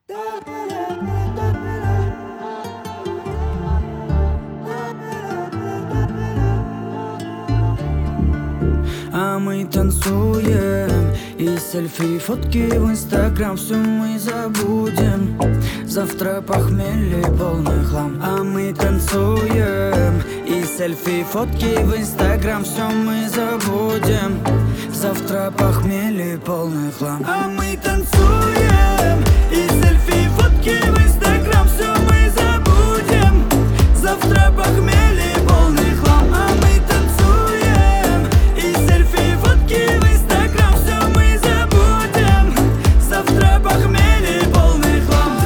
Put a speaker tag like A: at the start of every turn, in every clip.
A: А мы танцуем, и селфи, и фотки в инстаграм. Все мы забудем, завтра похмелье, полный хлам. А мы танцуем, и селфи, и фотки в инстаграм. Все мы забудем, завтра похмелье, полный хлам. А мы танцуем, и селфи, и фотки в инстаграм. Все мы забудем, завтра похмелье, полный хлам. А мы танцуем, и селфи, и фотки в инстаграм. Все мы забудем, завтра похмелье, полный хлам.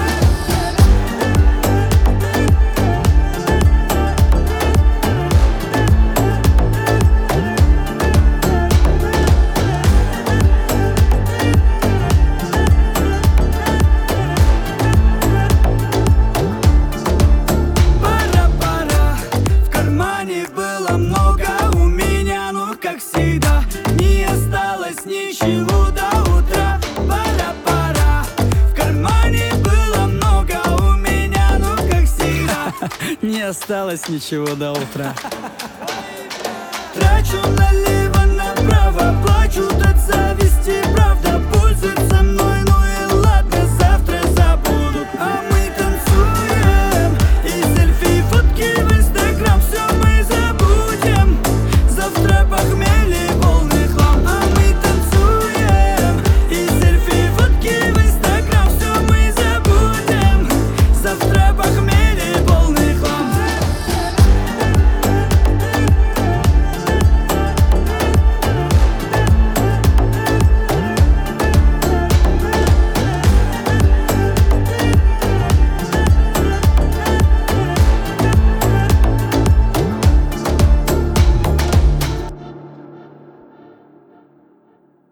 A: Пора-пора, в кармане было много у меня, но как всегда не осталось ничего до утра. Пора-пора, в кармане было много у меня, но как всегда не осталось ничего до утра. Трачу налево-направо, плачу от зависти, правда.